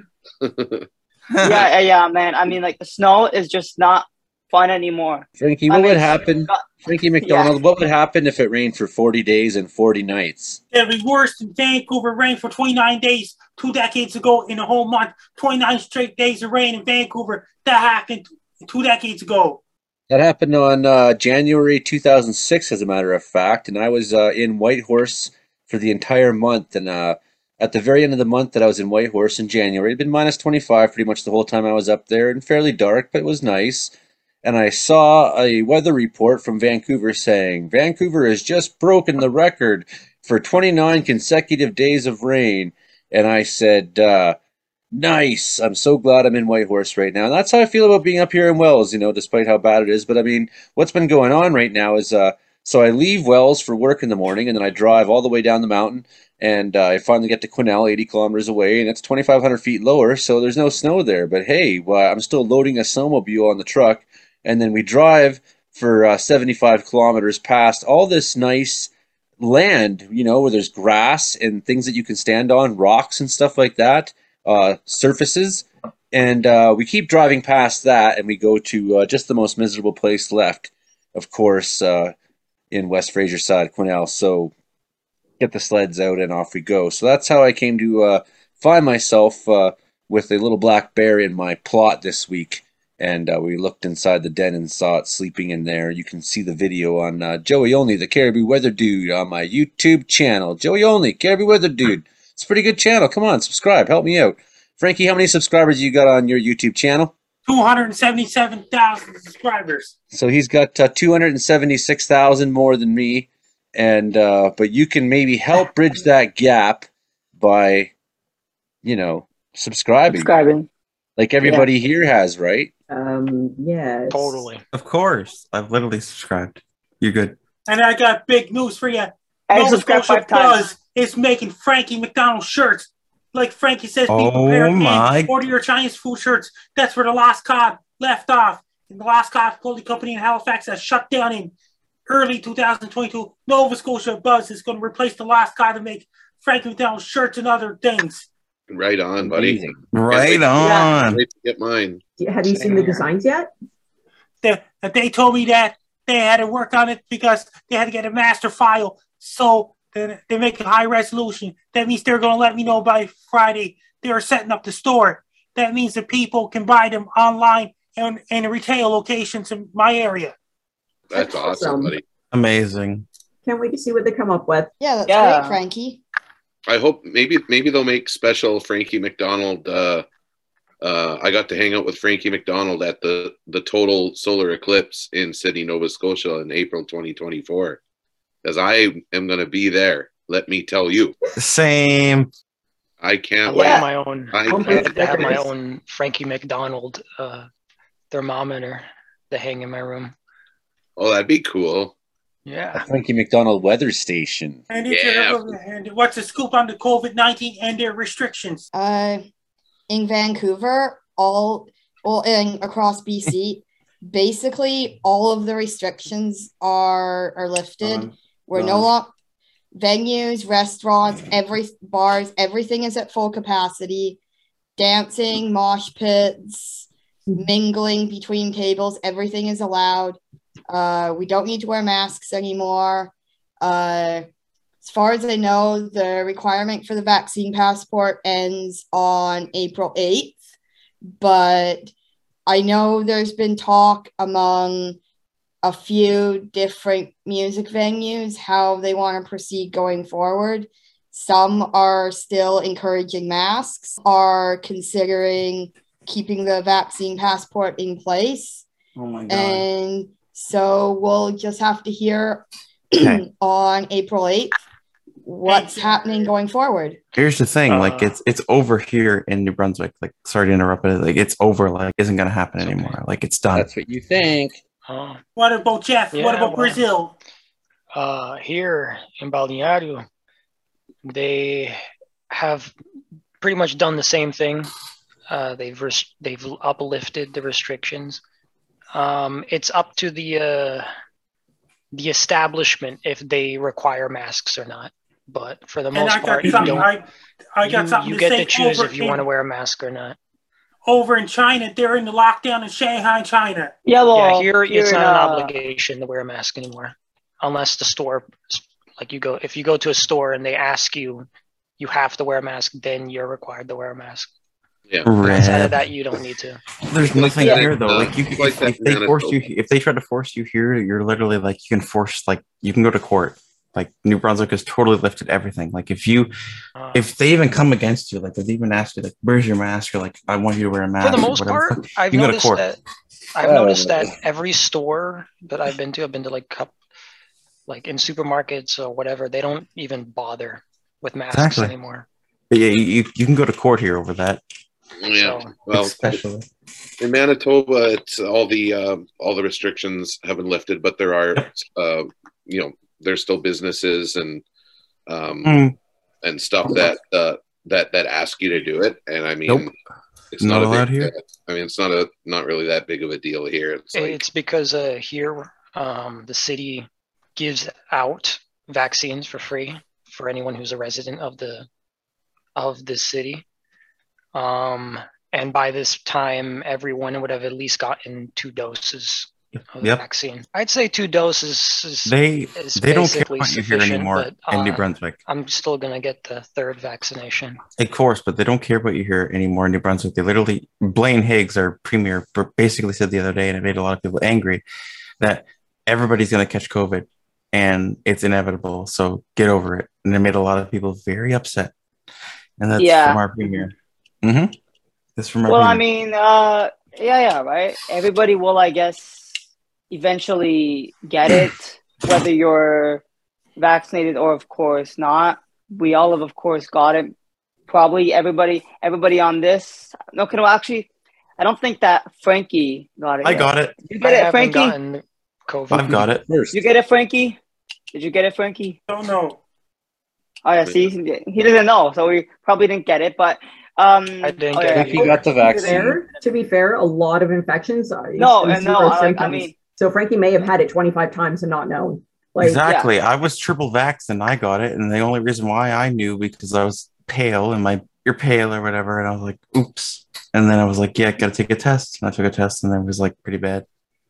Yeah, man. I mean, like, the snow is just not fun anymore. Frankie, I what mean, would happen? Frankie McDonald, what would happen if it rained for 40 days and 40 nights? It'd be worse than Vancouver rain for 29 days 2 decades ago in a whole month. 29 straight days of rain in Vancouver. That happened 2 decades ago. That happened on January 2006, as a matter of fact, and I was in Whitehorse for the entire month. And at the very end of the month that I was in Whitehorse in January, it had been -25 pretty much the whole time I was up there, and fairly dark, but it was nice. And I saw a weather report from Vancouver saying, Vancouver has just broken the record for 29 consecutive days of rain. And I said, nice. I'm so glad I'm in Whitehorse right now. And that's how I feel about being up here in Wells, despite how bad it is. But I mean, what's been going on right now is, so I leave Wells for work in the morning, and then I drive all the way down the mountain, and I finally get to Quesnel, 80 kilometers away, and it's 2,500 feet lower, so there's no snow there. But hey, I'm still loading a snowmobile on the truck, and then we drive for 75 kilometers past all this nice, land, where there's grass and things that you can stand on, rocks and stuff like that, surfaces. And we keep driving past that, and we go to just the most miserable place left, of course, in West Fraser side, Quesnel. So get the sleds out and off we go. So that's how I came to find myself with a little black bear in my plot this week. And we looked inside the den and saw it sleeping in there. You can see the video on Joey Only, the Caribou Weather Dude, on my YouTube channel. Joey Only, Caribou Weather Dude. It's a pretty good channel. Come on, subscribe. Help me out. Frankie, how many subscribers you got on your YouTube channel? 277,000 subscribers. So he's got 276,000 more than me. And but you can maybe help bridge that gap by, subscribing. Like everybody here has, right? Yes. Totally. Of course. I've literally subscribed. You're good. And I got big news for you. I Nova subscribed Scotia 5 times. Buzz is making Frankie McDonald shirts. Like Frankie says, be Oh prepared my- and order your Chinese food shirts. That's where the Lost Cod left off. And the Lost Cod Clothing Company in Halifax has shut down in early 2022. Nova Scotia Buzz is going to replace the Lost Cod to make Frankie McDonald shirts and other things. Right on, buddy. Amazing. Right on. Wait to get mine. Have you seen the designs yet? They told me that they had to work on it because they had to get a master file. So they make a high resolution. That means they're going to let me know by Friday. They are setting up the store. That means that people can buy them online and in retail locations in my area. That's awesome, buddy. Amazing. Can't wait to see what they come up with. Yeah, that's Yeah. great, Frankie. I hope maybe they'll make special Frankie McDonald. I got to hang out with Frankie McDonald at the total solar eclipse in Sydney, Nova Scotia in April 2024. Because I am going to be there. Let me tell you. Same. I can't I wait. have my own. I I have my own Frankie McDonald thermometer to hang in my room. Oh, that'd be cool. Yeah. Frankie McDonald Weather Station. And, and what's the scoop on the COVID-19 and their restrictions? In Vancouver, across BC, basically all of the restrictions are lifted. We're no longer venues, restaurants, bars, everything is at full capacity. Dancing, mosh pits, mingling between tables, everything is allowed. We don't need to wear masks anymore. As far as I know, the requirement for the vaccine passport ends on April 8th, but I know there's been talk among a few different music venues how they want to proceed going forward. Some are still encouraging masks, are considering keeping the vaccine passport in place. Oh my God. And so we'll just have to hear on April 8th what's happening going forward. Here's the thing, like it's over here in New Brunswick. Like, sorry to interrupt, but like it's over. Like, isn't gonna happen anymore. Like, it's done. That's what you think. What about Jeff? Yeah, what about well, Brazil? Here in Balneario, they have pretty much done the same thing. They've uplifted the restrictions. It's up to the establishment if they require masks or not. But for the most part, you don't. I got something You to get say to choose over if you want to wear a mask or not. Over in China, they're in the lockdown in Shanghai, China. Yeah, here it's not an obligation to wear a mask anymore, unless the store, like if you go to a store and they ask you, you have to wear a mask, then you're required to wear a mask. Yeah. Outside of that, you don't need to. There's nothing here though. Like if if they try to force you here, you're literally like you can go to court. Like New Brunswick has totally lifted everything. Like if they even come against you, like if they even ask you like, "Where's your mask?" Or like, "I want you to wear a mask." For the most part, I've noticed that every store that I've been to like in supermarkets or whatever, they don't even bother with masks anymore. But yeah, you can go to court here over that. Yeah, well, especially in Manitoba, it's all the restrictions have been lifted, but there are, there's still businesses and stuff that ask you to do it, and I mean, it's not allowed here. I mean, it's not really that big of a deal here. It's because here the city gives out vaccines for free for anyone who's a resident of this city. And by this time, everyone would have at least gotten 2 doses of the vaccine. I'd say 2 doses is They don't care what you hear anymore but, in New Brunswick. I'm still gonna get the 3rd vaccination. Of course, but they don't care what you hear anymore in New Brunswick. They literally, Blaine Higgs, our premier, basically said the other day, and it made a lot of people angry, that everybody's going to catch COVID and it's inevitable. So get over it. And it made a lot of people very upset. And that's from our premier. Mm-hmm. That's from our premier. I mean, right. Everybody will, I guess, eventually get it, whether you're vaccinated or, of course, not. We all have, of course, got it. Probably everybody on this. No, actually, I don't think that Frankie got it. I got it. You get it, Frankie? COVID. I've got it first. You get it, Frankie? Did you get it, Frankie? Don't know. Oh yeah, see, he doesn't know, so we probably didn't get it. But I didn't get it. He got the vaccine. To be fair, a lot of infections are I mean, so Frankie may have had it 25 times and not known. Like, exactly. I was triple vaxxed and I got it, and the only reason why I knew because I was pale and you're pale or whatever, and I was like, oops. And then I was like, yeah, gotta take a test. And I took a test, and it was like pretty bad.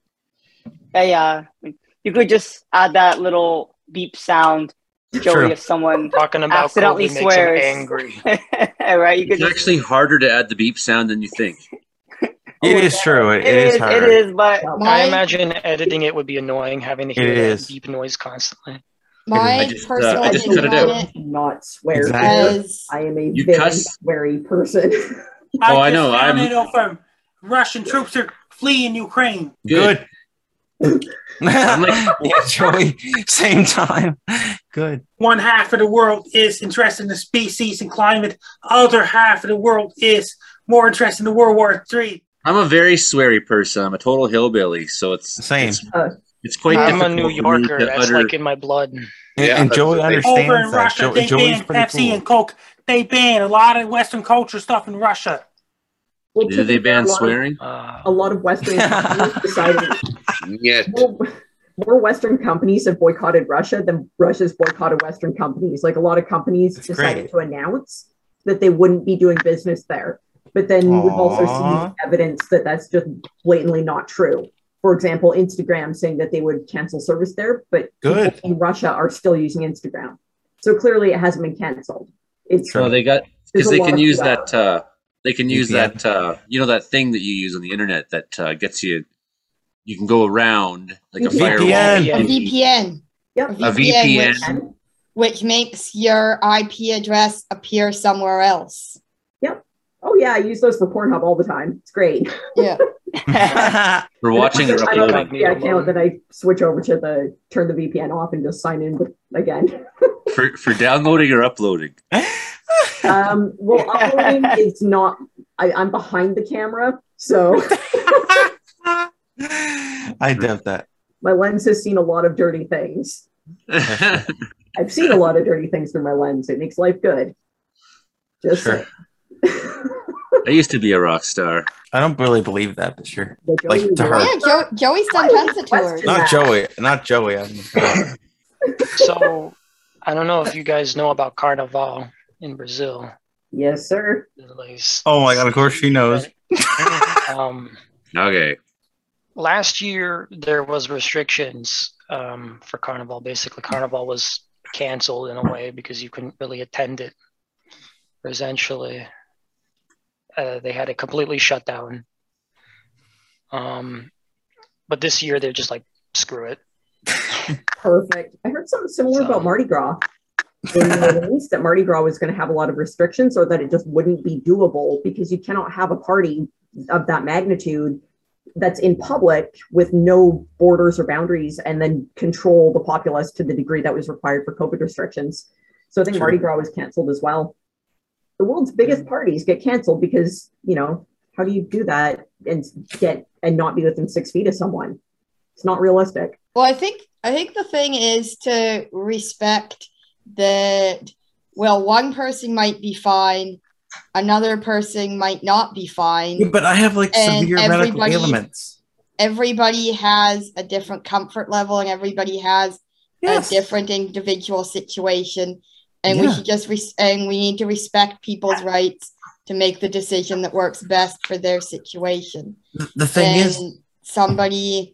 Yeah, you could just add that little beep sound, Joey, if someone talking about accidentally COVID swears. makes him angry. Right? You It's actually harder to add the beep sound than you think. It is true. It is hard. It is, but I imagine editing it would be annoying, having to hear that beep noise constantly. My personal opinion on it, not swear. Exactly. I am a very sweary person. I know. From Russian troops are fleeing Ukraine. Good. I'm like, yeah, Joey, same time. Good. One half of the world is interested in the species and climate. Other half of the world is more interested in World War III. I'm a very sweary person. I'm a total hillbilly, so it's same. It's quite. I'm a New Yorker. That's like in my blood. And Joey understands over in that. Russia, they Joey's ban Pepsi cool. and Coke. They ban a lot of Western culture stuff in Russia. Well, Did they ban swearing? A lot of Western companies decided. Yes. More Western companies have boycotted Russia than Russia's boycotted Western companies. Like a lot of companies decided to announce that they wouldn't be doing business there. But then we've also seen evidence that that's just blatantly not true. For example, Instagram saying that they would cancel service there, but people in Russia are still using Instagram. So clearly it hasn't been canceled. It's so they got because they can use that. They can use that. You know that thing that you use on the internet that gets you. You can go around like a firewall. A VPN. Yep. A VPN. Which makes your IP address appear somewhere else. Yep. Oh yeah, I use those for Pornhub all the time. It's great. Yeah. For watching or uploading. Yeah, I can't that I switch over to turn the VPN off and just sign in again. for downloading or uploading. Well, uploading is not. I'm behind the camera, so. I doubt that. My lens has seen a lot of dirty things. I've seen a lot of dirty things through my lens. It makes life good. Just sure. I used to be a rock star. I don't really believe that, but sure. Like to her. Yeah, Joey's done tons of tours. Not Joey. Not Joey. So, I don't know if you guys know about Carnival in Brazil. Yes, sir. Oh my god! Of course she knows. Okay. Last year there was restrictions for Carnival. Basically, Carnival was canceled in a way because you couldn't really attend it. Essentially, they had it completely shut down. But this year they're just like, screw it. Perfect. I heard something similar about Mardi Gras. In the news that Mardi Gras was going to have a lot of restrictions, or that it just wouldn't be doable because you cannot have a party of that magnitude that's in public with no borders or boundaries and then control the populace to the degree that was required for COVID restrictions. So I think Mardi Gras was canceled as well. The world's biggest parties get canceled because, you know, how do you do that and not be within 6 feet of someone? It's not realistic. Well, I think the thing is to respect that, well, one person might be fine, another person might not be fine. Yeah, but I have like severe medical ailments. Everybody has a different comfort level and everybody has a different individual situation, and we should just and we need to respect people's rights to make the decision that works best for their situation. The thing is, somebody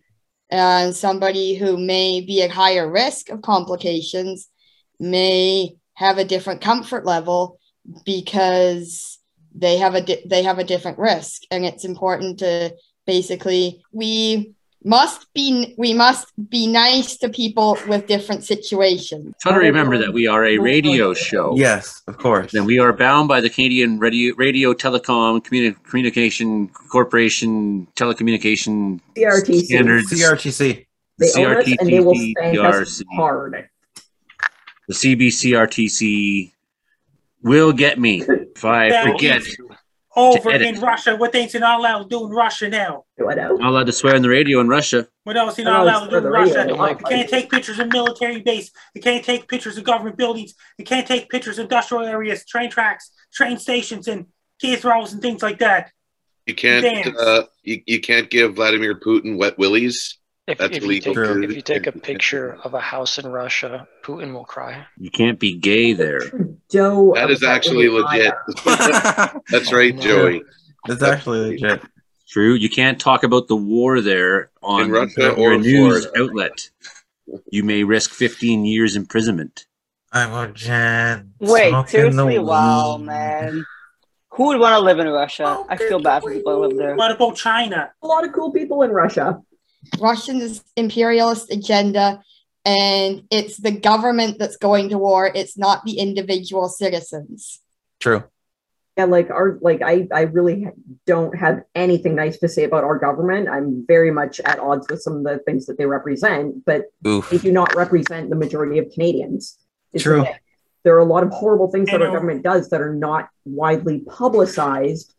who may be at higher risk of complications may have a different comfort level because they have a different risk, and it's important to basically we must be nice to people with different situations. Try to remember that we are a radio show. Yes, of course. And we are bound by the Canadian Radio Telecom Communication Corporation Telecommunication CRTC. Standards. CRTC. They own us and they will spank us hard. The CBCRTC will get me if I forget. Over in Russia, what things are not allowed to do in Russia now? What else? Not allowed to swear in the radio in Russia. What else are you not allowed to do in Russia? You can't take pictures of military base. You can't take pictures of government buildings. You can't take pictures of industrial areas, train tracks, train stations, and cathedrals and things like that. You can't. You can't give Vladimir Putin wet willies. That's illegal. If you take a picture of a house in Russia, Putin will cry. You can't be gay there. That is actually legit. That's right, Joey. That's actually legit. True. You can't talk about the war there on in Russia your or news Florida. outlet. You may risk 15 years imprisonment. I'm a Jen. Wait, seriously? Wow, man. Who would want to live in Russia? I feel bad for people who live there. What about China? A lot of cool people in Russia. Russia's imperialist agenda, and it's the government that's going to war. It's not the individual citizens. True. Yeah, I really don't have anything nice to say about our government. I'm very much at odds with some of the things that they represent, but they do not represent the majority of Canadians. True. There are a lot of horrible things that our government does that are not widely publicized.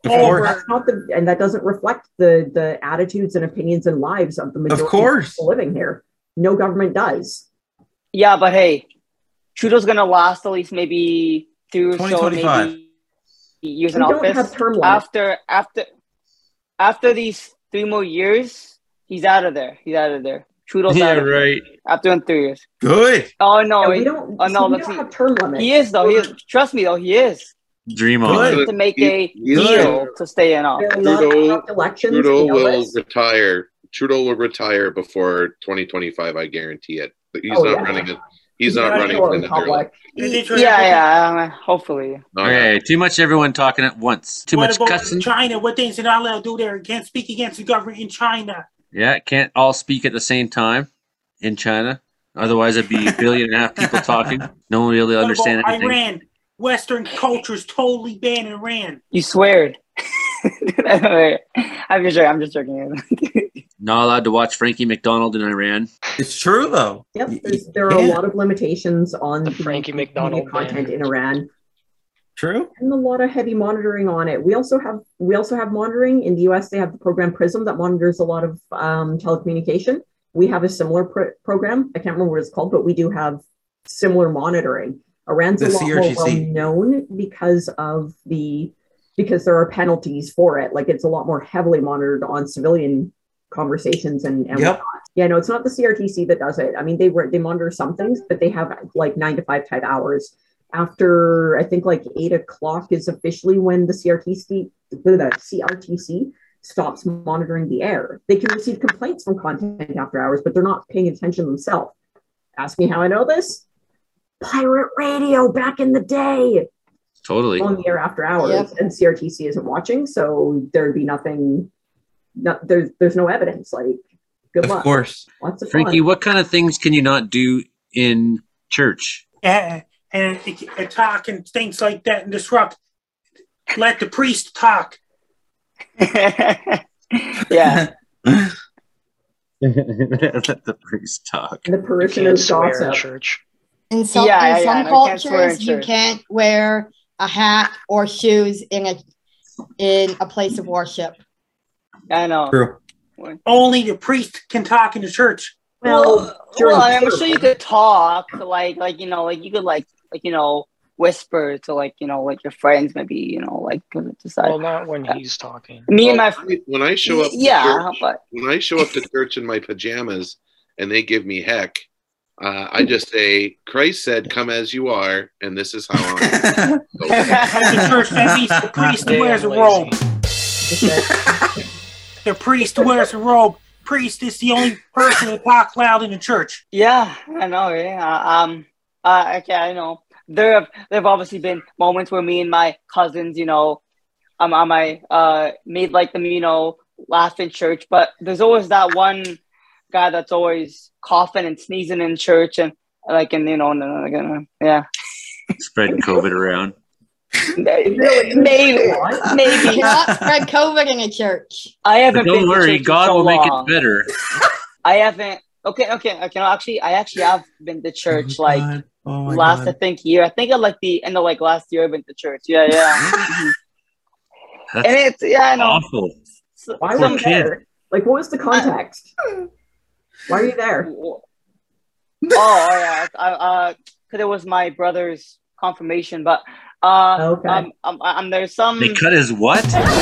And that doesn't reflect the attitudes and opinions and lives of the majority of people living here. No government does. Yeah, but hey, Trudeau's gonna last at least maybe 2 or so maybe years in office. Have term limits. After these 3 more years, he's out of there. Trudeau's out of there. After 3 years. Good. Oh no, we don't have term limits. He is though. Trust me though, he is. Dream on. To make a deal to stay in office. Trudeau will retire. Trudeau will retire before 2025. I guarantee it. He's not running it. He's not running in the public. Yeah. Hopefully. Okay, too much everyone talking at once. Too much cussing. China? What things are not allowed to do there? Can't speak against the government in China. Yeah, can't all speak at the same time in China. Otherwise, it'd be 1.5 billion people talking. No one really understand anything. Iran. Western culture's totally banned in Iran. You swear. I'm just joking. Not allowed to watch Frankie McDonald in Iran. It's true though. Yep, there are a lot of limitations on the Frankie McDonald content in Iran. True. And a lot of heavy monitoring on it. We also have monitoring in the US. They have the program PRISM that monitors a lot of telecommunication. We have a similar program. I can't remember what it's called, but we do have similar monitoring. Iran's a lot more well known because there are penalties for it. Like it's a lot more heavily monitored on civilian conversations and whatnot. Yeah, no, it's not the CRTC that does it. I mean, they monitor some things, but they have like 9 to 5 type hours. After I think like 8 o'clock is officially when the CRTC stops monitoring the air. They can receive complaints from content after hours, but they're not paying attention themselves. Ask me how I know this. Pirate radio back in the day. Totally. On the air after hours, and CRTC isn't watching, so there'd be nothing. There's no evidence. Like, good luck. Of course. Lots of Frankie, fun. what kind of things can you not do in church? And talk and things like that and disrupt. Let the priest talk. Yeah. Let the priest talk. And the parishioners gossip. Church. In some cultures, you can't wear a hat or shoes in a place of worship. I know. True. Only the priest can talk in the church. Well, I'm sure you could talk, like you could whisper to your friends, maybe decide. Well, not when he's talking. Me and my when I show up, yeah, when I show up to church in my pajamas and they give me heck, I just say, Christ said, "Come as you are," and this is how I'm. The church that means the priest wears a robe. The priest wears a robe. Priest is the only person that talks loud in the church. Yeah, I know. Yeah. Okay, I know. There've obviously been moments where me and my cousins, I made like them, laugh in church. But there's always that one guy that's always coughing and sneezing in church, and yeah. Spreading COVID around. Maybe. Not spread COVID in a church. I haven't. But don't worry, God will make it better. I haven't. Okay. I actually have been to church last God. I think year. I think at like the end of like last year I've been to church. Yeah. That's And it's I know. awful. Why were you there? Like, what was the context? Why are you there? Oh yeah, because it was my brother's confirmation, but Okay. there's some. They cut his what?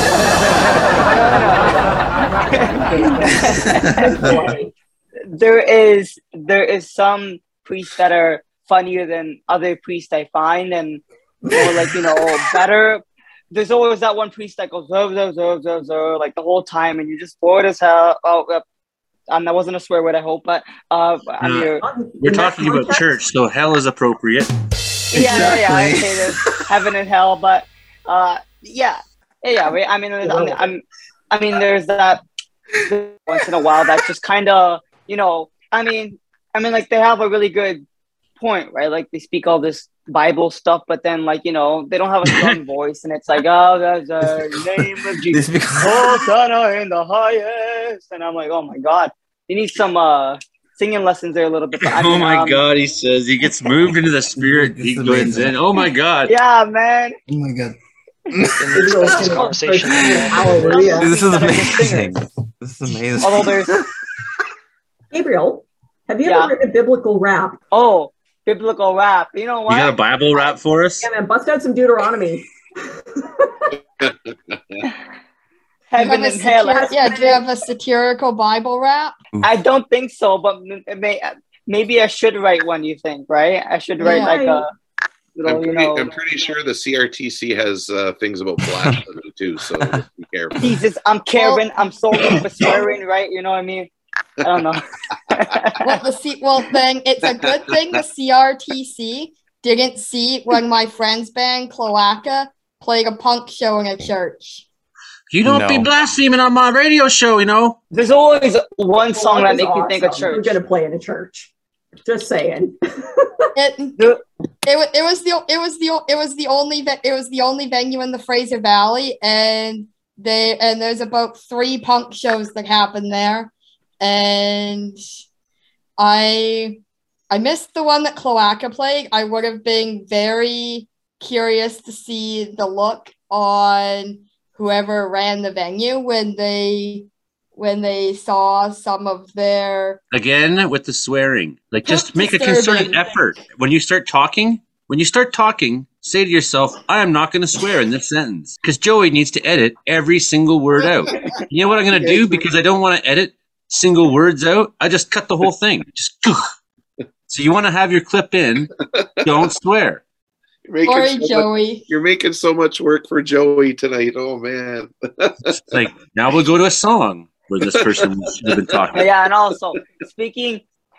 there is some priests that are funnier than other priests I find, and more better. There's always that one priest that goes like the whole time, and you're just bored as hell. That wasn't a swear word, I hope, but We're talking about church, so hell is appropriate. Yeah. I say there's heaven and hell, but yeah. Right? I mean, there's that once in a while that just kind of, like they have a really good point, right? Like they speak all this Bible stuff, but then they don't have a strong voice, and it's like, oh, there's a name of Jesus, Hosanna in the highest, and I'm like, oh my God, you need some singing lessons there a little bit. Oh my God, he says he gets moved into the spirit. He goes in. Oh my God. Yeah, man. Oh my God. This conversation. Hallelujah. This is amazing. This is amazing. Although there's Gabriel, have you ever written a biblical rap? Oh, biblical rap. You know what? You got a Bible rap for us? Yeah, man, bust out some Deuteronomy. Heaven and hell. Yeah, do you have a satirical Bible rap? I don't think so, but maybe I should write one. You think, right? I should write like a little, I'm pretty sure the CRTC has things about blasphemy too, so just be careful. Jesus, I'm Karen. I'm sorry for swearing, right? You know what I mean? I don't know. Then it's a good thing the CRTC didn't see when my friend's band Cloaca played a punk show in a church. You don't be blaspheming on my radio show, There's always one song that makes you think of church. We're gonna play in a church. Just saying. It was the only venue in the Fraser Valley, and there's about 3 punk shows that happen there, and I missed the one that Cloaca played. I would have been very curious to see the look on whoever ran the venue when they saw some of their again with the swearing. Like, just make a concerted effort when you start talking. Say to yourself, I am not going to swear in this sentence, because Joey needs to edit every single word out. You know what I'm going to do? Because I don't want to edit single words out, I just cut the whole thing. Just so you want to have your clip in, don't swear. You're making so much work for Joey tonight. Oh man. It's like, now we'll go to a song where this person should have been talking. Yeah, and also speaking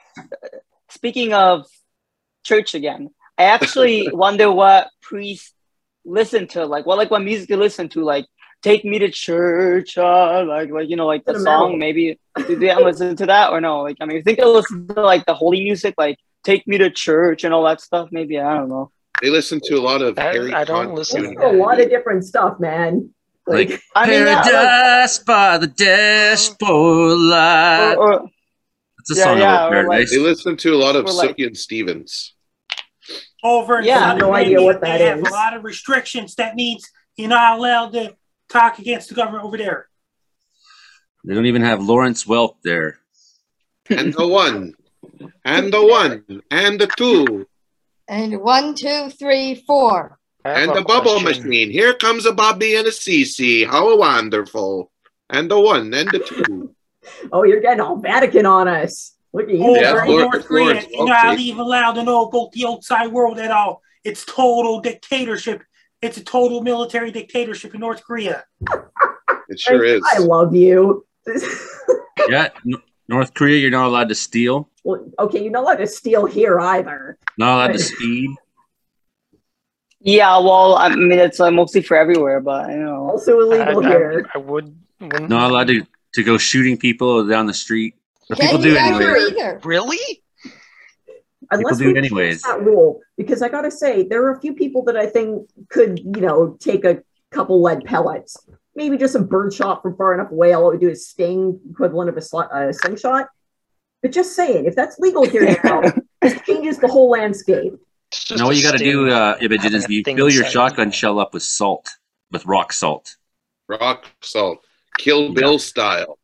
of church again, I actually wonder what priests listen to, like what music they listen to, like "Take Me to Church," like the song. Maybe do they listen to that or no? Like, I mean, I think they listen to like the holy music, like "Take Me to Church" and all that stuff. Maybe, I don't know. They listen to a lot of I don't listen to a lot of different stuff, man. Like Paradise by the Dashboard Light. It's a song about paradise. They listen to a lot of Sufjan Stevens. Over in I have no idea what that they have is. a lot of restrictions. That means you're not allowed to talk against the government over there. They don't even have Lawrence Welk there. And the one, and the one, and the two. And 1, 2, 3, 4. And the bubble machine. Here comes a Bobby and a Cece. How wonderful. And the one and the two. Oh, you're getting all Vatican on us. Look at you. Yeah, North Korea, Lawrence, you're not even allowed to know about the outside world at all. It's total dictatorship. It's a total military dictatorship in North Korea. It sure is. I love you. Yeah, North Korea, you're not allowed to steal. Well, okay, you're not allowed to steal here either. Not allowed to speed. Yeah, well, I mean, it's mostly for everywhere, but you know. Also illegal here. I wouldn't. Not allowed to go shooting people down the street. But people do anyway. Really? Unless people do we anyways. change that rule, because I gotta say, there are a few people that I think could, take a couple lead pellets. Maybe just a bird shot from far enough away. All it would do is sting, equivalent of a slingshot. But just saying, if that's legal here now, it changes the whole landscape. Now what you got to do, Imogen, is you fill your shotgun shell up with salt, with rock salt. Rock salt. Kill Bill style.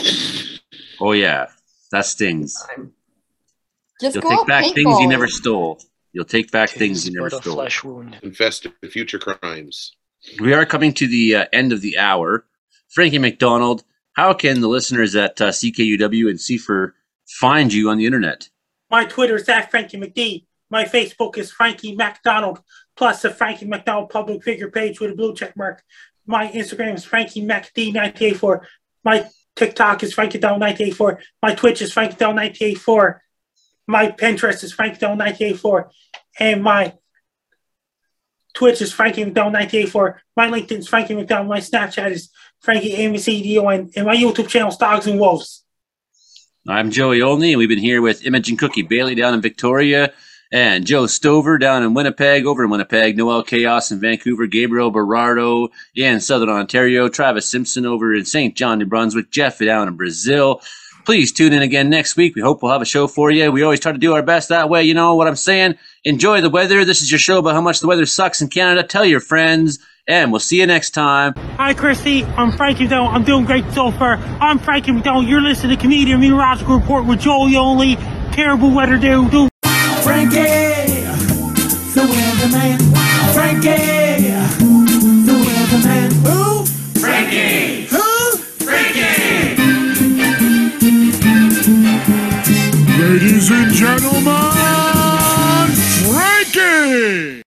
Oh, yeah. That stings. Just You'll go take back paintball. things you never stole. You'll take back things you never stole. Flesh wound. Confess to future crimes. We are coming to the end of the hour. Frankie McDonald, how can the listeners at CKUW and CFR find you on the internet? My Twitter is @FrankieMcD. My Facebook is Frankie McDonald, plus the Frankie McDonald public figure page with a blue check mark. My Instagram is FrankieMacD984. My TikTok is FrankieDown984. My Twitch is FrankieDown984. My Pinterest is FrankieDown984. And my Twitch is Frankie McDonald984. My LinkedIn is Frankie McDonald. My Snapchat is Frankie AMCDON. And my YouTube channel is Dogs and Wolves. I'm Joey Olney, and we've been here with Imogen Cookie Bailey down in Victoria, and Joe Stover down in Winnipeg, over in Winnipeg, Noel Chaos in Vancouver, Gabriel Berardo in Southern Ontario, Travis Simpson over in St. John, New Brunswick, Jeff down in Brazil. Please tune in again next week. We hope we'll have a show for you. We always try to do our best that way. You know what I'm saying? Enjoy the weather. This is your show about how much the weather sucks in Canada. Tell your friends, and we'll see you next time. Hi, Christy. I'm Frankie McDonald. I'm doing great so far. I'm Frankie McDonald. You're listening to Canadian Meteorological Report with Joey Only. Terrible weather, dude. Frankie, the weatherman. Frankie, the weatherman. Who? Frankie. Who? Frankie. Ladies and gentlemen.